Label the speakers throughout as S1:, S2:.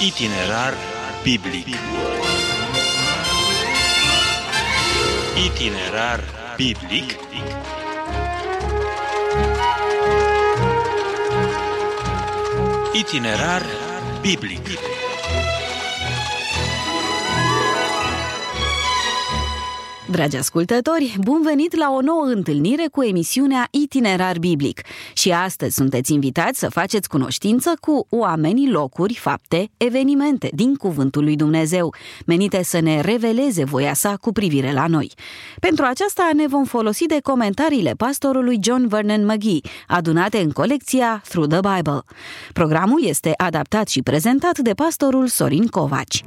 S1: Itinerar biblic. Itinerar biblic. Itinerar biblic.
S2: Dragi ascultători, bun venit la o nouă întâlnire cu emisiunea Itinerar Biblic. Și astăzi sunteți invitați să faceți cunoștință cu oamenii, locuri, fapte, evenimente din Cuvântul lui Dumnezeu, menite să ne reveleze voia sa cu privire la noi. Pentru aceasta ne vom folosi de comentariile pastorului John Vernon McGee, adunate în colecția Through the Bible. Programul este adaptat și prezentat de pastorul Sorin Covaci.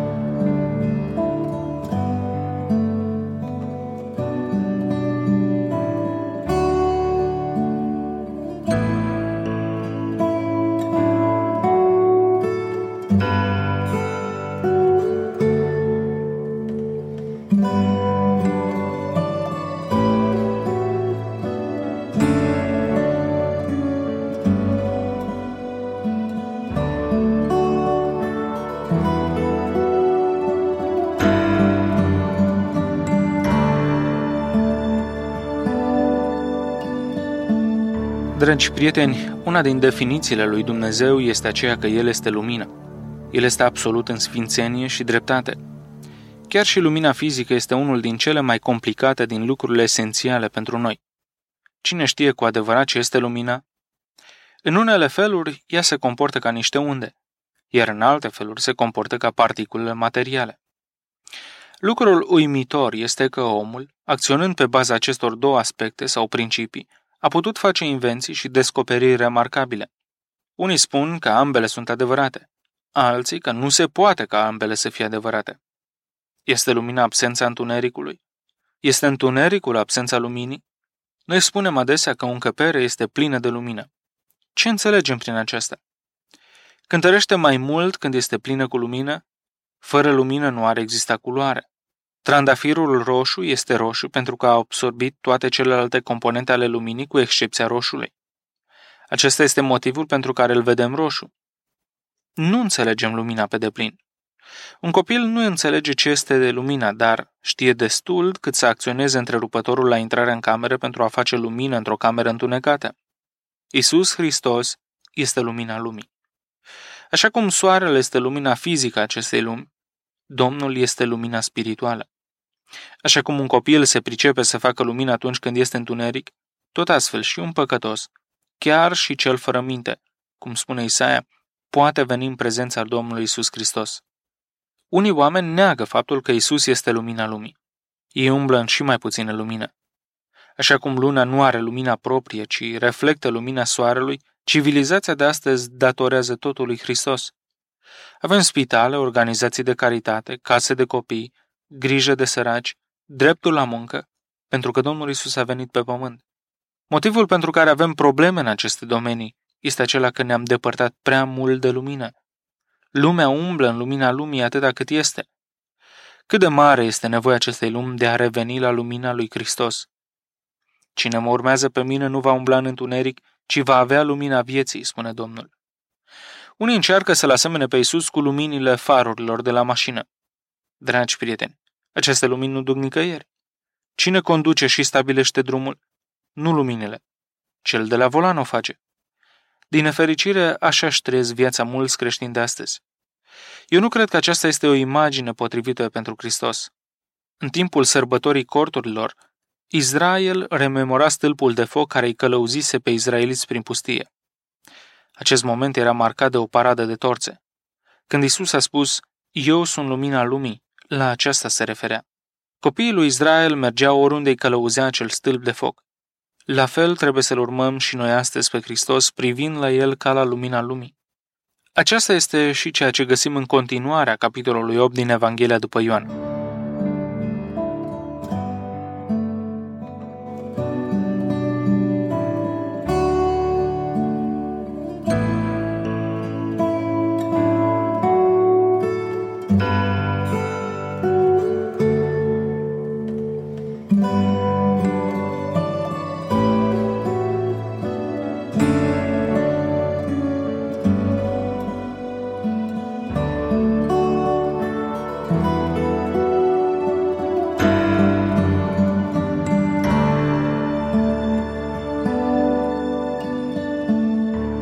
S3: Dragi prieteni, una din definițiile lui Dumnezeu este aceea că El este lumină. El este absolut în sfințenie și dreptate. Chiar și lumina fizică este unul din cele mai complicate din lucrurile esențiale pentru noi. Cine știe cu adevărat ce este lumina? În unele feluri, ea se comportă ca niște unde, iar în alte feluri se comportă ca particulele materiale. Lucrul uimitor este că omul, acționând pe baza acestor două aspecte sau principii, a putut face invenții și descoperiri remarcabile. Unii spun că ambele sunt adevărate, alții că nu se poate ca ambele să fie adevărate. Este lumina absența întunericului? Este întunericul absența luminii? Noi spunem adesea că o încăpere este plină de lumină. Ce înțelegem prin aceasta? Cântărește mai mult când este plină cu lumină? Fără lumină nu ar exista culoare. Trandafirul roșu este roșu pentru că a absorbit toate celelalte componente ale luminii cu excepția roșului. Acesta este motivul pentru care îl vedem roșu. Nu înțelegem lumina pe deplin. Un copil nu înțelege ce este de lumina, dar știe destul cât să acționeze întrerupătorul la intrarea în cameră pentru a face lumină într-o cameră întunecată. Iisus Hristos este lumina lumii. Așa cum soarele este lumina fizică a acestei lumi, Domnul este lumina spirituală. Așa cum un copil se pricepe să facă lumină atunci când este întuneric, tot astfel și un păcătos, chiar și cel fără minte, cum spune Isaia, poate veni în prezența Domnului Iisus Hristos. Unii oameni neagă faptul că Iisus este lumina lumii. Ei umblă în și mai puțină lumină. Așa cum luna nu are lumina proprie, ci reflectă lumina soarelui, civilizația de astăzi datorează totul lui Hristos. Avem spitale, organizații de caritate, case de copii, grijă de săraci, dreptul la muncă, pentru că Domnul Iisus a venit pe pământ. Motivul pentru care avem probleme în aceste domenii este acela că ne-am depărtat prea mult de lumină. Lumea umblă în lumina lumii atâta cât este. Cât de mare este nevoia acestei lumi de a reveni la lumina lui Hristos. Cine mă urmează pe mine nu va umbla în întuneric, ci va avea lumina vieții, spune Domnul. Unii încearcă să-L asemene pe Iisus cu luminile farurilor de la mașină. Dragi prieteni, aceste lumini nu duc nicăieri. Cine conduce și stabilește drumul? Nu luminile. Cel de la volan o face. Din nefericire, așa-și trăiesc viața mulți creștini de astăzi. Eu nu cred că aceasta este o imagine potrivită pentru Hristos. În timpul sărbătorii corturilor, Israel rememora stâlpul de foc care îi călăuzise pe izraeliți prin pustie. Acest moment era marcat de o paradă de torțe. Când Iisus a spus, eu sunt lumina lumii, la aceasta se referea. Copiii lui Israel mergeau oriunde îi călăuzea acel stâlp de foc. La fel trebuie să-L urmăm și noi astăzi pe Hristos, privind la El ca la lumina lumii. Aceasta este și ceea ce găsim în continuarea capitolului 8 din Evanghelia după Ioan.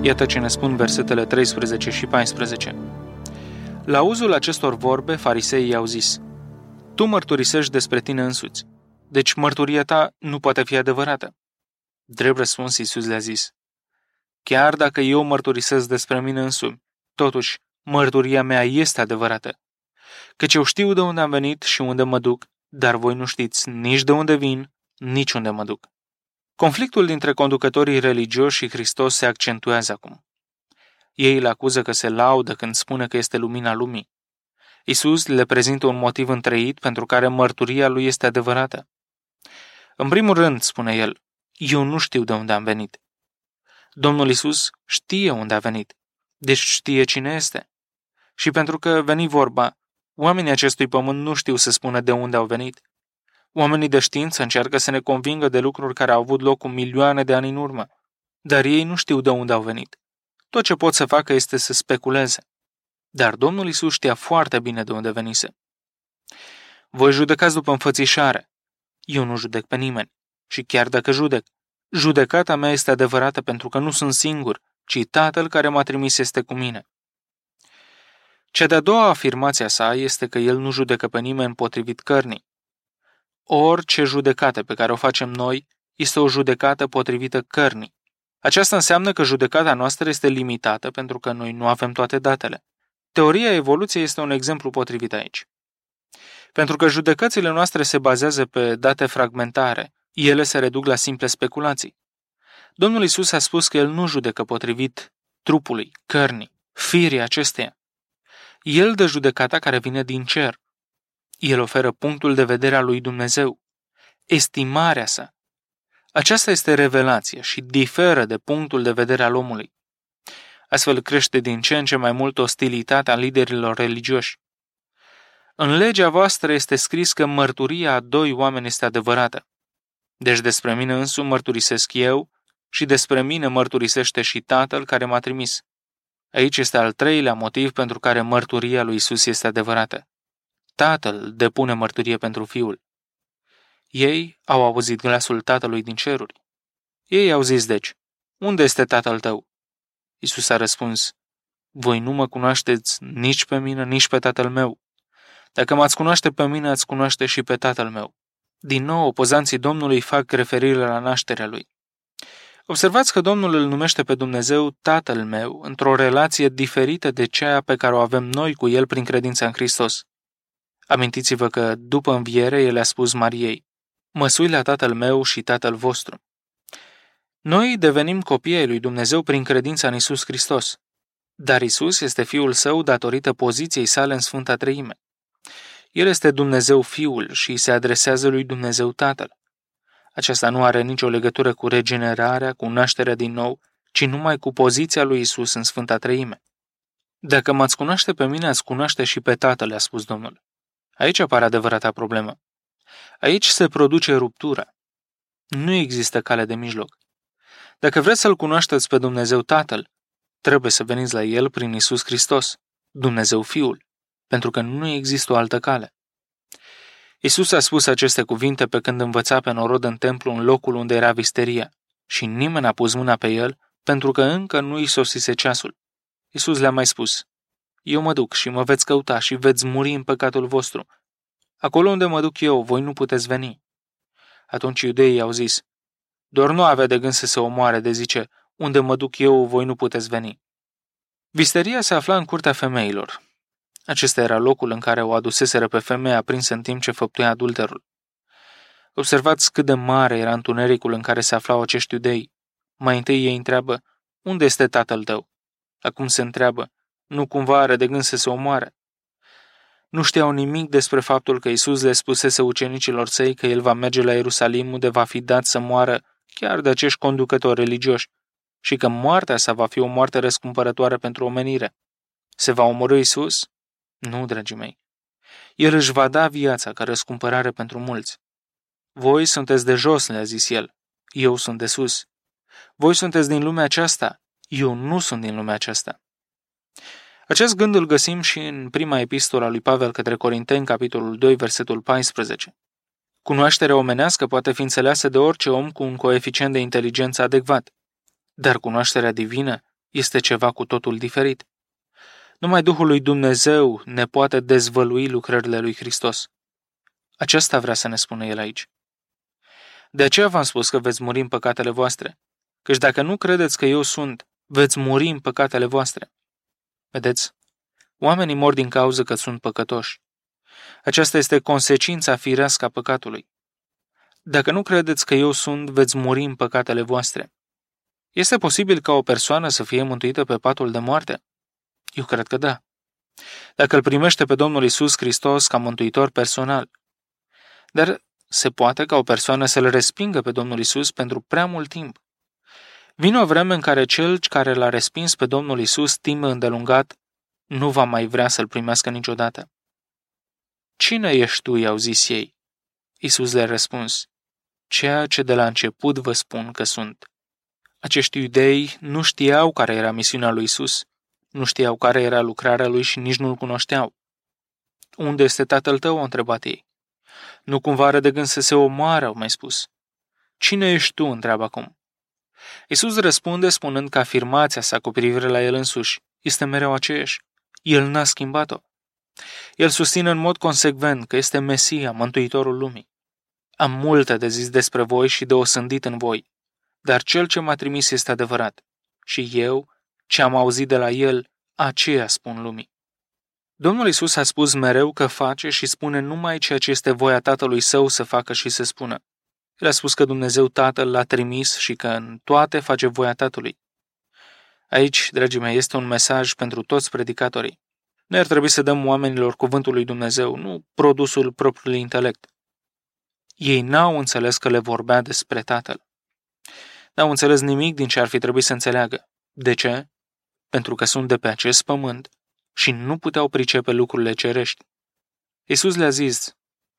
S3: Iată ce ne spun versetele 13 și 14. La auzul acestor vorbe, fariseii i-au zis: Tu mărturisești despre tine însuți, deci mărturia ta nu poate fi adevărată. Drept răspuns, Iisus le-a zis: Chiar dacă eu mărturisesc despre mine însumi, totuși mărturia mea este adevărată. Căci eu știu de unde am venit și unde mă duc, dar voi nu știți nici de unde vin, nici unde mă duc. Conflictul dintre conducătorii religioși și Hristos se accentuează acum. Ei îl acuză că se laudă când spune că este lumina lumii. Iisus le prezintă un motiv întreit pentru care mărturia lui este adevărată. În primul rând, spune el, eu nu știu de unde am venit. Domnul Iisus știe unde a venit, deci știe cine este. Și pentru că veni vorba, oamenii acestui pământ nu știu să spună de unde au venit. Oamenii de știință încearcă să ne convingă de lucruri care au avut loc cu milioane de ani în urmă, dar ei nu știu de unde au venit. Tot ce pot să facă este să speculeze. Dar Domnul Iisus știa foarte bine de unde venise. Voi judecați după înfățișare. Eu nu judec pe nimeni. Și chiar dacă judec, judecata mea este adevărată pentru că nu sunt singur, ci Tatăl care m-a trimis este cu mine. Cea de-a doua afirmație a sa este că el nu judecă pe nimeni potrivit cărnii. Orice judecată pe care o facem noi este o judecată potrivită cărnii. Aceasta înseamnă că judecata noastră este limitată pentru că noi nu avem toate datele. Teoria evoluției este un exemplu potrivit aici. Pentru că judecățile noastre se bazează pe date fragmentare, ele se reduc la simple speculații. Domnul Iisus a spus că El nu judecă potrivit trupului, cărnii, firii acesteia. El dă judecata care vine din cer. El oferă punctul de vedere al lui Dumnezeu, estimarea sa. Aceasta este revelație și diferă de punctul de vedere al omului. Astfel crește din ce în ce mai mult ostilitatea liderilor religioși. În legea voastră este scris că mărturia a doi oameni este adevărată. Deci despre mine însumi mărturisesc eu și despre mine mărturisește și Tatăl care m-a trimis. Aici este al treilea motiv pentru care mărturia lui Iisus este adevărată. Tatăl depune mărturie pentru Fiul. Ei au auzit glasul Tatălui din ceruri. Ei au zis deci, unde este Tatăl tău? Iisus a răspuns, voi nu mă cunoașteți nici pe mine, nici pe Tatăl meu. Dacă m-ați cunoaște pe mine, ați cunoaște și pe Tatăl meu. Din nou, opozanții Domnului fac referire la nașterea lui. Observați că Domnul îl numește pe Dumnezeu Tatăl meu într-o relație diferită de cea pe care o avem noi cu El prin credința în Hristos. Amintiți-vă că, după înviere, El a spus Mariei, mă sui la Tatăl meu și Tatăl vostru. Noi devenim copii ai lui Dumnezeu prin credința în Iisus Hristos, dar Iisus este Fiul Său datorită poziției sale în Sfânta Treime. El este Dumnezeu Fiul și se adresează lui Dumnezeu Tatăl. Aceasta nu are nicio legătură cu regenerarea, cu nașterea din nou, ci numai cu poziția lui Iisus în Sfânta Treime. Dacă m-ați cunoaște pe mine, ați cunoaște și pe Tatăl, a spus Domnul. Aici apare adevărata problemă. Aici se produce ruptura. Nu există cale de mijloc. Dacă vreți să-L cunoașteți pe Dumnezeu Tatăl, trebuie să veniți la El prin Iisus Hristos, Dumnezeu Fiul, pentru că nu există o altă cale. Iisus a spus aceste cuvinte pe când învăța pe norod în templu în locul unde era visteria și nimeni n-a pus mâna pe El pentru că încă nu îi sosise ceasul. Iisus le-a mai spus, eu mă duc și mă veți căuta și veți muri în păcatul vostru. Acolo unde mă duc eu, voi nu puteți veni. Atunci iudeii au zis, doar nu avea de gând să se omoare de zice, unde mă duc eu, voi nu puteți veni. Visteria se afla în curtea femeilor. Acesta era locul în care o aduseseră pe femeia aprinsă în timp ce făptuia adulterul. Observați cât de mare era întunericul în care se aflau acești iudei. Mai întâi ei întreabă, unde este tatăl tău? Acum se întreabă, nu cumva are de gând să se omoare? Nu știau nimic despre faptul că Iisus le spusese ucenicilor săi că el va merge la Ierusalim unde va fi dat să moară chiar de acești conducători religioși și că moartea sa va fi o moarte răscumpărătoare pentru omenire. Se va omorî Iisus? Nu, dragii mei. El își va da viața ca răscumpărare pentru mulți. Voi sunteți de jos, le-a zis el. Eu sunt de sus. Voi sunteți din lumea aceasta. Eu nu sunt din lumea aceasta. Acest gând îl găsim și în prima epistolă a lui Pavel către Corinteni, capitolul 2, versetul 14. Cunoașterea omenească poate fi înțeleasă de orice om cu un coeficient de inteligență adecvat, dar cunoașterea divină este ceva cu totul diferit. Numai Duhul lui Dumnezeu ne poate dezvălui lucrările lui Hristos. Aceasta vrea să ne spună El aici. De aceea v-am spus că veți muri în păcatele voastre, căci dacă nu credeți că eu sunt, veți muri în păcatele voastre. Vedeți? Oamenii mor din cauza că sunt păcătoși. Aceasta este consecința firească a păcatului. Dacă nu credeți că eu sunt, veți muri în păcatele voastre. Este posibil ca o persoană să fie mântuită pe patul de moarte? Eu cred că da. Dacă îl primește pe Domnul Iisus Hristos ca mântuitor personal. Dar se poate ca o persoană să-L respingă pe Domnul Iisus pentru prea mult timp. Vine o vreme în care cel care l-a respins pe Domnul Iisus timp îndelungat nu va mai vrea să-L primească niciodată. Cine ești tu, i-au zis ei? Iisus le-a răspuns, ceea ce de la început vă spun că sunt. Acești iudei nu știau care era misiunea lui Iisus, nu știau care era lucrarea lui și nici nu-L cunoșteau. Unde este tatăl tău? Au întrebat ei. Nu cumva are de gând să se omoare, au mai spus. Cine ești tu? Întreabă acum. Iisus răspunde spunând că afirmația sa cu privire la el însuși este mereu aceeași. El n-a schimbat-o. El susține în mod consecvent că este Mesia, Mântuitorul lumii. Am multe de zis despre voi și de osândit în voi, dar cel ce m-a trimis este adevărat. Și eu, ce am auzit de la el, aceea spun lumii. Domnul Iisus a spus mereu că face și spune numai ceea ce este voia Tatălui Său să facă și să spună. El a spus că Dumnezeu Tatăl l-a trimis și că în toate face voia Tatălui. Aici, dragii mei, este un mesaj pentru toți predicatorii. Noi ar trebui să dăm oamenilor cuvântul lui Dumnezeu, nu produsul propriului intelect. Ei n-au înțeles că le vorbea despre Tatăl. N-au înțeles nimic din ce ar fi trebuit să înțeleagă. De ce? Pentru că sunt de pe acest pământ și nu puteau pricepe lucrurile cerești. Iisus le-a zis,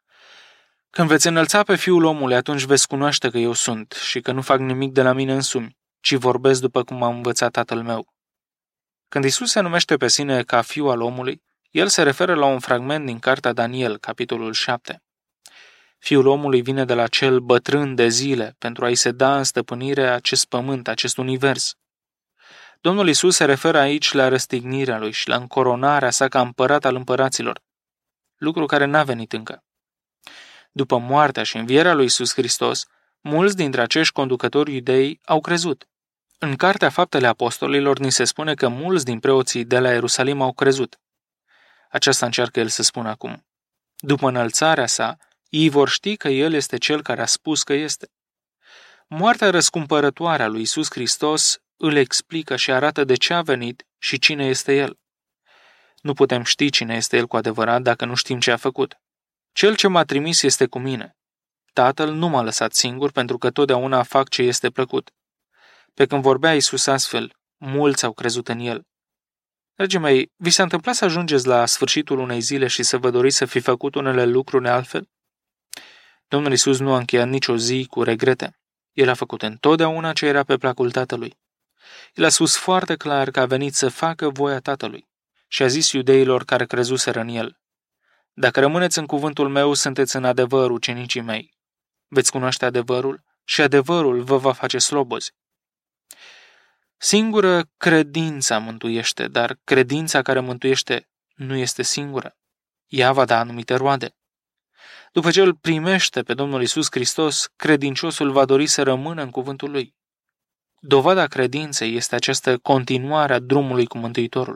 S3: când veți înălța pe Fiul omului, atunci veți cunoaște că eu sunt și că nu fac nimic de la mine însumi, ci vorbesc după cum m-a învățat Tatăl meu. Când Iisus se numește pe sine ca Fiul al omului, el se referă la un fragment din cartea Daniel, capitolul 7. Fiul omului vine de la cel bătrân de zile pentru a-i se da în stăpânire acest pământ, acest univers. Domnul Iisus se referă aici la răstignirea lui și la încoronarea sa ca împărat al împăraților, lucru care n-a venit încă. După moartea și învierea lui Iisus Hristos, mulți dintre acești conducători iudei au crezut. În Cartea Faptele Apostolilor ni se spune că mulți din preoții de la Ierusalim au crezut. Aceasta încearcă el să spună acum. După înălțarea sa, ei vor ști că el este cel care a spus că este. Moartea răscumpărătoare a lui Iisus Hristos îl explică și arată de ce a venit și cine este el. Nu putem ști cine este el cu adevărat dacă nu știm ce a făcut. Cel ce m-a trimis este cu mine. Tatăl nu m-a lăsat singur pentru că totdeauna fac ce este plăcut. Pe când vorbea Iisus astfel, mulți au crezut în el. Dragii mei, vi s-a întâmplat să ajungeți la sfârșitul unei zile și să vă doriți să fi făcut unele lucruri altfel? Domnul Iisus nu a încheiat nicio zi cu regrete. El a făcut întotdeauna ce era pe placul Tatălui. El a spus foarte clar că a venit să facă voia Tatălui și a zis iudeilor care crezuseră în el: dacă rămâneți în cuvântul meu, sunteți în adevăr ucenicii mei. Veți cunoaște adevărul și adevărul vă va face slobozi. Singură credința mântuiește, dar credința care mântuiește nu este singură. Ea va da anumite roade. După ce îl primește pe Domnul Iisus Hristos, credinciosul va dori să rămână în cuvântul lui. Dovada credinței este această continuare a drumului cu Mântuitorul.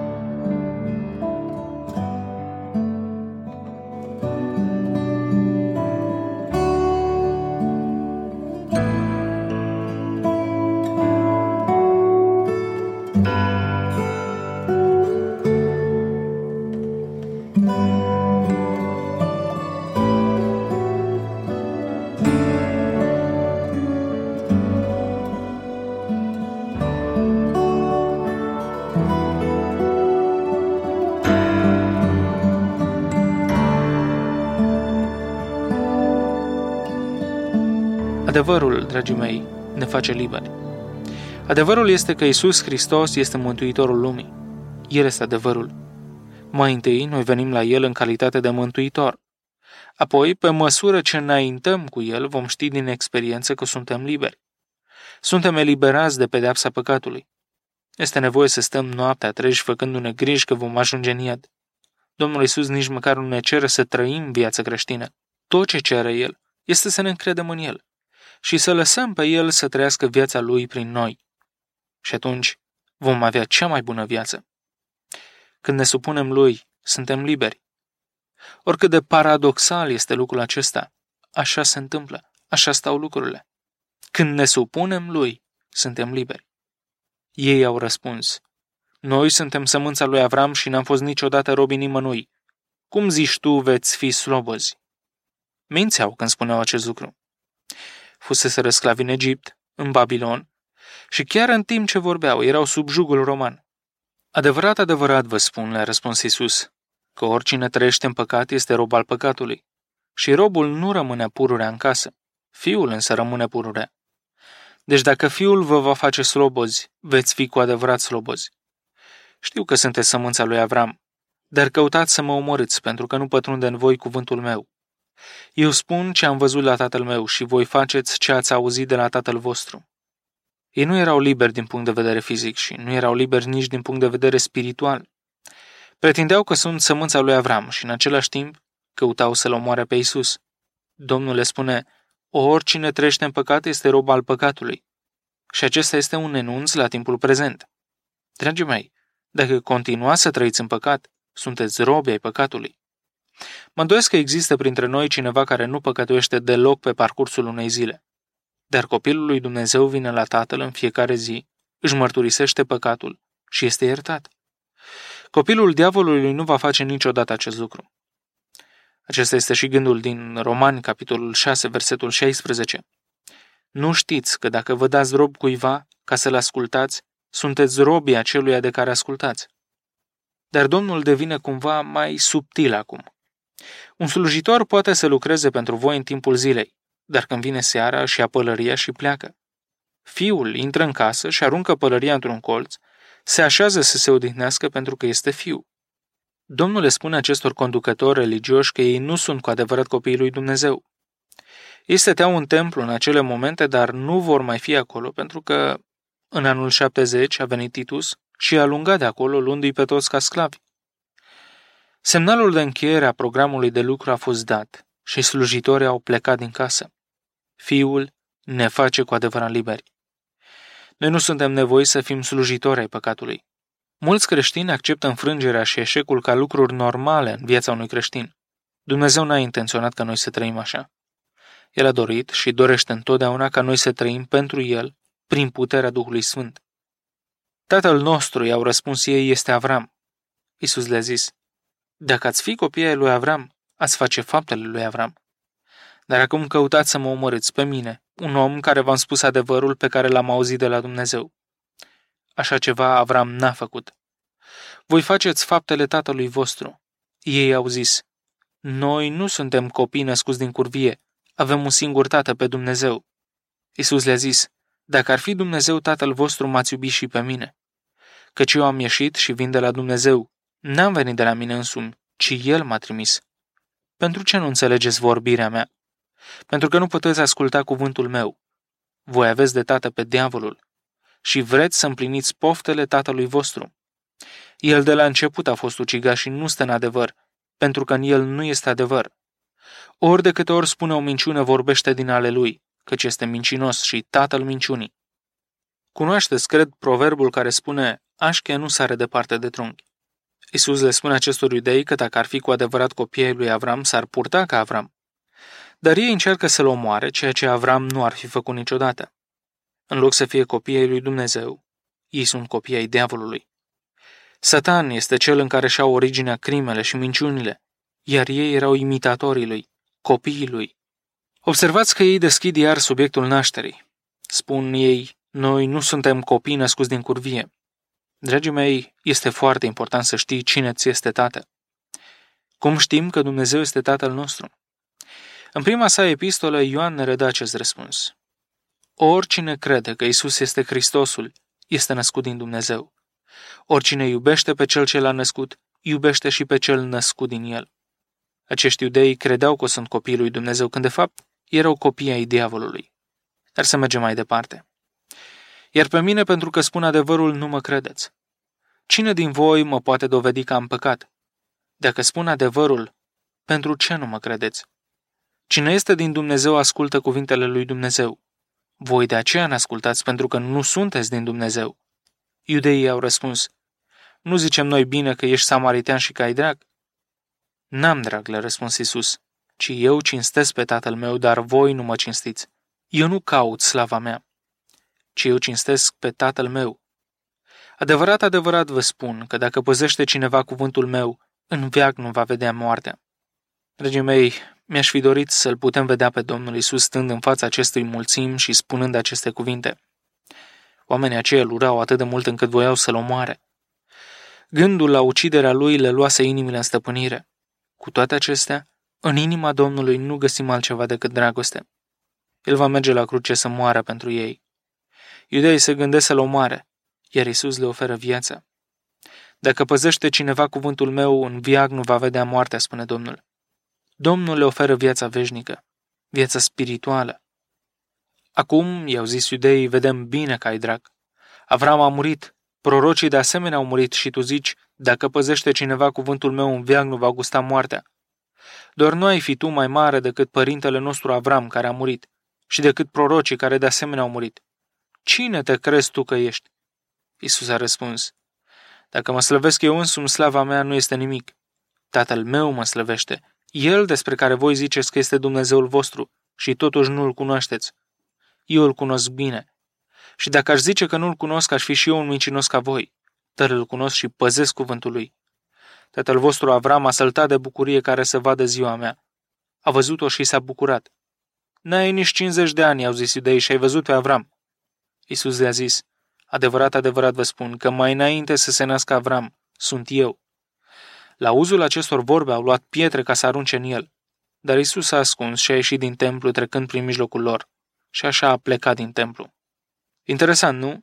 S3: Adevărul, dragii mei, ne face liberi. Adevărul este că Iisus Hristos este Mântuitorul lumii. El este adevărul. Mai întâi, noi venim la El în calitate de Mântuitor. Apoi, pe măsură ce înaintăm cu El, vom ști din experiență că suntem liberi. Suntem eliberați de pedeapsa păcatului. Este nevoie să stăm noaptea treci făcându-ne griji că vom ajunge în iad. Domnul Iisus nici măcar nu ne cere să trăim viața creștină. Tot ce cere El este să ne încredem în El și să lăsăm pe El să trăiască viața Lui prin noi. Și atunci vom avea cea mai bună viață. Când ne supunem Lui, suntem liberi. Oricât de paradoxal este lucrul acesta, așa se întâmplă, așa stau lucrurile. Când ne supunem Lui, suntem liberi. Ei au răspuns: noi suntem sămânța lui Avram și n-am fost niciodată robii nimănui. Cum zici tu veți fi slobozi? Mințeau când spuneau acest lucru. Fuseseră sclavi în Egipt, în Babilon, și chiar în timp ce vorbeau, erau sub jugul roman. Adevărat, adevărat vă spun, le-a răspuns Iisus, că oricine trăiește în păcat este rob al păcatului. Și robul nu rămâne pururea în casă, fiul însă rămâne pururea. Deci dacă fiul vă va face slobozi, veți fi cu adevărat slobozi. Știu că sunteți sămânța lui Avram, dar căutați să mă omorâți, pentru că nu pătrunde în voi cuvântul meu. Eu spun ce am văzut la tatăl meu și voi faceți ce ați auzit de la tatăl vostru. Ei nu erau liberi din punct de vedere fizic și nu erau liberi nici din punct de vedere spiritual. Pretindeau că sunt sămânța lui Avram și în același timp căutau să-l omoare pe Iisus. Domnul le spune: oricine trăiește în păcat este rob al păcatului. Și acesta este un enunț la timpul prezent. Dragii mei, dacă continuați să trăiți în păcat, sunteți robi ai păcatului. Mă îndoiesc că există printre noi cineva care nu păcătuiește deloc pe parcursul unei zile. Dar copilul lui Dumnezeu vine la Tatăl în fiecare zi, își mărturisește păcatul și este iertat. Copilul diavolului nu va face niciodată acest lucru. Acesta este și gândul din Romani, capitolul 6, versetul 16. Nu știți că dacă vă dați rob cuiva ca să-l ascultați, sunteți robii aceluia de care ascultați. Dar Domnul devine cumva mai subtil acum. Un slujitor poate să lucreze pentru voi în timpul zilei, dar când vine seara își ia pălăria și pleacă. Fiul intră în casă și aruncă pălăria într-un colț, se așează să se odihnească pentru că este fiu. Domnul le spune acestor conducători religioși că ei nu sunt cu adevărat copiii lui Dumnezeu. Ei stăteau în templu în acele momente, dar nu vor mai fi acolo pentru că în anul 70 a venit Titus și a alungat de acolo luându-i pe toți ca sclavi. Semnalul de încheiere a programului de lucru a fost dat și slujitorii au plecat din casă. Fiul ne face cu adevărat liberi. Noi nu suntem nevoiți să fim slujitori ai păcatului. Mulți creștini acceptă înfrângerea și eșecul ca lucruri normale în viața unui creștin. Dumnezeu n-a intenționat ca noi să trăim așa. El a dorit și dorește întotdeauna ca noi să trăim pentru El, prin puterea Duhului Sfânt. Tatăl nostru, i-au răspuns ei, este Avram. Iisus le-a zis: dacă ați fi copii ai lui Avram, ați face faptele lui Avram. Dar acum căutați să mă omorâți pe mine, un om care v-am spus adevărul pe care l-am auzit de la Dumnezeu. Așa ceva Avram n-a făcut. Voi faceți faptele tatălui vostru. Ei au zis: noi nu suntem copii născuți din curvie, avem un singur tată, pe Dumnezeu. Iisus le-a zis: dacă ar fi Dumnezeu tatăl vostru, m-ați iubi și pe mine. Căci eu am ieșit și vin de la Dumnezeu. N-am venit de la mine însumi, ci El m-a trimis. Pentru ce nu înțelegeți vorbirea mea? Pentru că nu puteți asculta cuvântul meu. Voi aveți de tată pe diavolul și vreți să împliniți poftele tatălui vostru. El de la început a fost ucigaș și nu stă în adevăr, pentru că în el nu este adevăr. Ori de câte ori spune o minciună, vorbește din ale lui, căci este mincinos și tatăl minciunii. Cunoașteți, cred, proverbul care spune: așchea nu sare departe de trunchi. Iisus le spune acestor iudei că dacă ar fi cu adevărat copiii ai lui Avram, s-ar purta ca Avram. Dar ei încearcă să-l omoare, ceea ce Avram nu ar fi făcut niciodată. În loc să fie copiii ai lui Dumnezeu, ei sunt copii ai diavolului. Satan este cel în care și-au originea crimele și minciunile, iar ei erau imitatorii lui, copiii lui. Observați că ei deschid iar subiectul nașterii. Spun ei: noi nu suntem copii născuți din curvie. Dragii mei, este foarte important să știi cine ți este tată. Cum știm că Dumnezeu este Tatăl nostru? În prima sa epistolă, Ioan ne redă acest răspuns: oricine crede că Iisus este Hristosul, este născut din Dumnezeu. Oricine iubește pe cel ce l-a născut, iubește și pe cel născut din el. Acești iudei credeau că sunt copiii lui Dumnezeu, când de fapt erau copii ai diavolului. Dar să mergem mai departe. Iar pe mine, pentru că spun adevărul, nu mă credeți. Cine din voi mă poate dovedi că am păcat? Dacă spun adevărul, pentru ce nu mă credeți? Cine este din Dumnezeu ascultă cuvintele lui Dumnezeu. Voi de aceea n-ascultați, pentru că nu sunteți din Dumnezeu. Iudeii au răspuns: nu zicem noi bine că ești samaritean și că ai drag? N-am drag, le-a răspuns Iisus, ci eu cinstesc pe Tatăl meu, dar voi nu mă cinstiți. Eu nu caut slava mea, ci eu cinstesc pe Tatăl meu. Adevărat, adevărat vă spun că dacă păzește cineva cuvântul meu, în veac nu va vedea moartea. Dragii mei, mi-aș fi dorit să-L putem vedea pe Domnul Iisus stând în fața acestui mulțimi și spunând aceste cuvinte. Oamenii aceia îl urau atât de mult încât voiau să-L omoare. Gândul la uciderea lui le luase inimile în stăpânire. Cu toate acestea, în inima Domnului nu găsim altceva decât dragoste. El va merge la cruce să moară pentru ei. Iudeii se gândesc să-L omoare, iar Iisus le oferă viața. Dacă păzește cineva cuvântul meu, în veac nu va vedea moartea, spune Domnul. Domnul le oferă viața veșnică, viața spirituală. Acum, i-au zis iudeii, vedem bine că ai drag. Avram a murit, prorocii de asemenea au murit și tu zici, dacă păzește cineva cuvântul meu, în veac nu va gusta moartea. Doar nu ai fi tu mai mare decât părintele nostru Avram, care a murit, și decât prorocii care de asemenea au murit. Cine te crezi tu că ești? Iisus a răspuns: dacă mă slăvesc eu însumi, slava mea nu este nimic. Tatăl meu mă slăvește, El despre care voi ziceți că este Dumnezeul vostru și totuși nu-L cunoașteți. Eu îl cunosc bine. Și dacă aș zice că nu-L cunosc, aș fi și eu un mincinos ca voi, dar îl cunosc și păzesc cuvântul lui. Tatăl vostru Avram a săltat de bucurie care să vadă ziua mea. A văzut-o și s-a bucurat. N-ai nici 50 de ani, au zis iudeii, și ai văzut pe Avram. Iisus le-a zis: adevărat, adevărat vă spun că mai înainte să se nască Avram, sunt eu. La auzul acestor vorbe au luat pietre ca să arunce în el. Dar Iisus s-a ascuns și a ieșit din templu trecând prin mijlocul lor. Și așa a plecat din templu. Interesant, nu?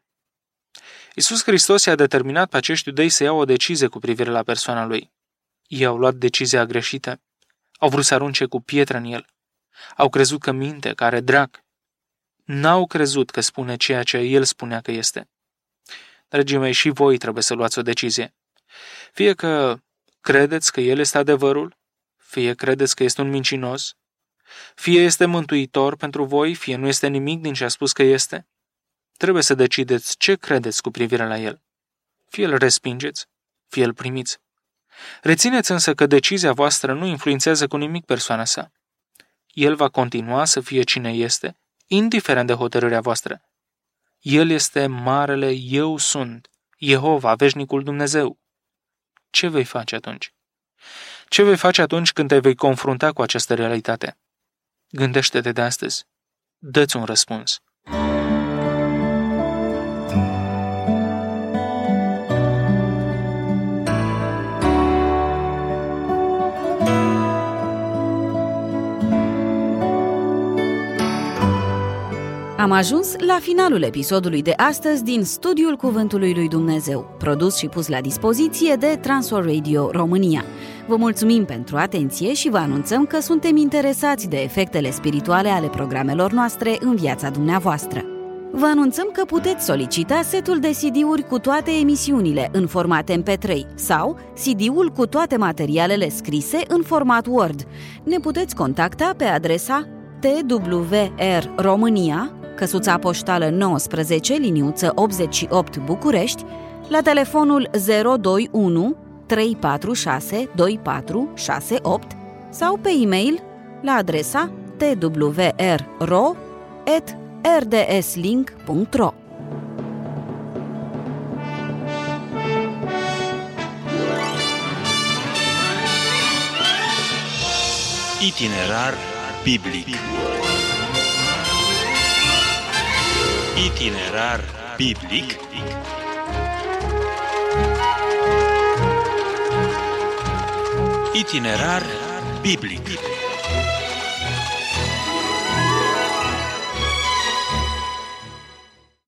S3: Iisus Hristos i-a determinat pe acești iudei să ia o decizie cu privire la persoana lui. Ei au luat decizia greșită. Au vrut să arunce cu pietre în el. Au crezut că minte, că are drag. N-au crezut că spune ceea ce el spunea că este. Dragii mei, și voi trebuie să luați o decizie. Fie că credeți că el este adevărul, fie credeți că este un mincinos, fie este mântuitor pentru voi, fie nu este nimic din ce a spus că este. Trebuie să decideți ce credeți cu privire la el. Fie îl respingeți, fie îl primiți. Rețineți însă că decizia voastră nu influențează cu nimic persoana sa. El va continua să fie cine este, indiferent de hotărârea voastră. El este marele Eu sunt, Jehova, veșnicul Dumnezeu. Ce vei face atunci? Ce vei face atunci când te vei confrunta cu această realitate? Gândește-te de astăzi. Dă-ți un răspuns.
S2: Am ajuns la finalul episodului de astăzi din Studiul Cuvântului lui Dumnezeu, produs și pus la dispoziție de Transworld Radio România. Vă mulțumim pentru atenție și vă anunțăm că suntem interesați de efectele spirituale ale programelor noastre în viața dumneavoastră. Vă anunțăm că puteți solicita setul de CD-uri cu toate emisiunile în format MP3 sau CD-ul cu toate materialele scrise în format Word. Ne puteți contacta pe adresa TWR România, căsuța poștală 19, liniuță 88 București, la telefonul 021 346 2468 sau pe e-mail la adresa twrro@rdslink.ro.
S1: Itinerar biblic. Itinerar biblic. Itinerar biblic.